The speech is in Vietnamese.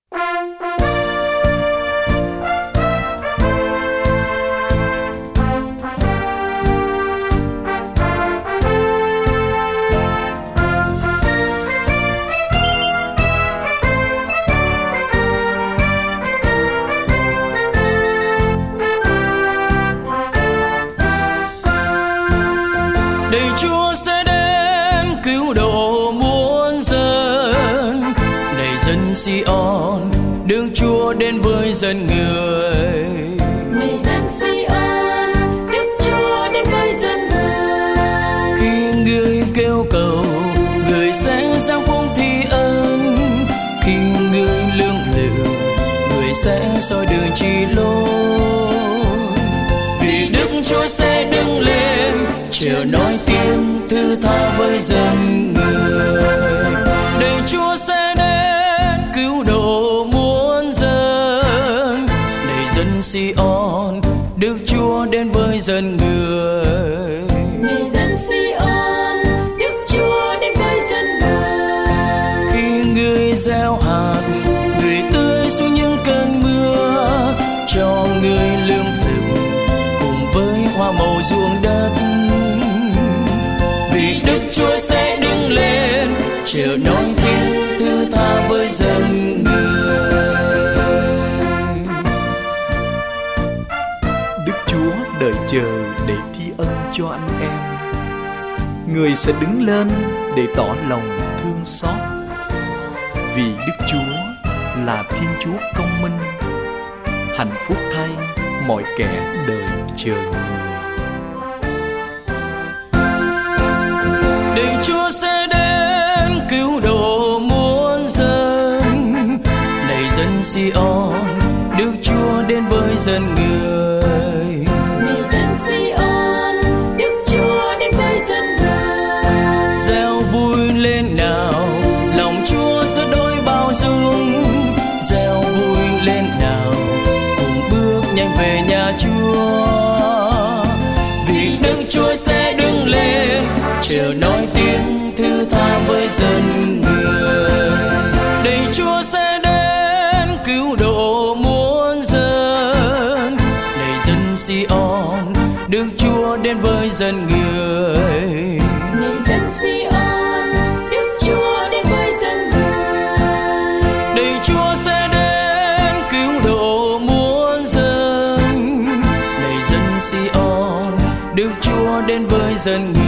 Đời Chúa sẽ đến cứu độ muôn dân, này dân Sion, đường Chúa đến với dân người. Này dân Sion, Đức Chúa đến với dân người. Khi người kêu cầu, người sẽ giáng phúc thi ân. Khi người lương lự, người sẽ soi đường chỉ lối. Vì Đức Chúa sẽ đứng lên, chiều nói tiếng thứ tha với dân người. Đời Chúa sẽ đến cứu độ muôn dân, này dân Sion, Đức Chúa đến với dân người. Này dân Sion, Đức Chúa đến với dân người. Khi người gieo hạt, người tưới xuống những cơn mưa, cho người lương thực cùng với hoa màu ruộng đất. Vì Đức Chúa sẽ đứng lên, chiều nói tiếng thứ tha với dân người. Đức Chúa đợi chờ để thi ân cho anh em. Người sẽ đứng lên để tỏ lòng thương xót. Vì Đức Chúa là Thiên Chúa công minh. Hạnh phúc thay mọi kẻ đợi chờ người. Đời Chúa sẽ đến cứu độ muôn dân, này dân Sion, Đức Chúa đến với dân người. Này dân Sion, Đức Chúa đến với dân người. Reo vui lên nào, lòng Chúa rất đôi bao dung. Reo vui lên nào, cùng bước nhanh về nhà Chúa. Vì Đức Chúa sẽ đứng lên, chiều nói tiếng thứ tha với dân người. Đây Chúa sẽ đến cứu độ muôn dân, này dân Sion, Đức Chúa đến với dân người. Này dân Sion, Đức Chúa đến với dân người. Đây Chúa sẽ đến cứu độ muôn dân, này dân Sion, Đức Chúa đến với dân người.